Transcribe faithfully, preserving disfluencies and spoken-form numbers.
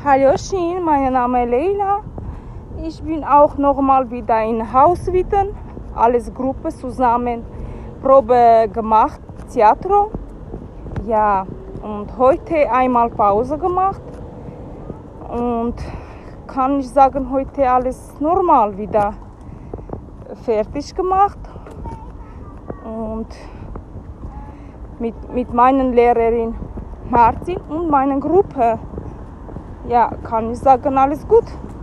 Hallöchen, mein Name ist Leila. Ich bin auch nochmal wieder in Hauswitten. Alles Gruppe zusammen Probe gemacht, Theater. Ja, und heute einmal Pause gemacht. Und kann ich sagen, heute alles normal wieder fertig gemacht. Und mit, mit meiner Lehrerin Martin und meiner Gruppe, ja, kann ich sagen, alles gut.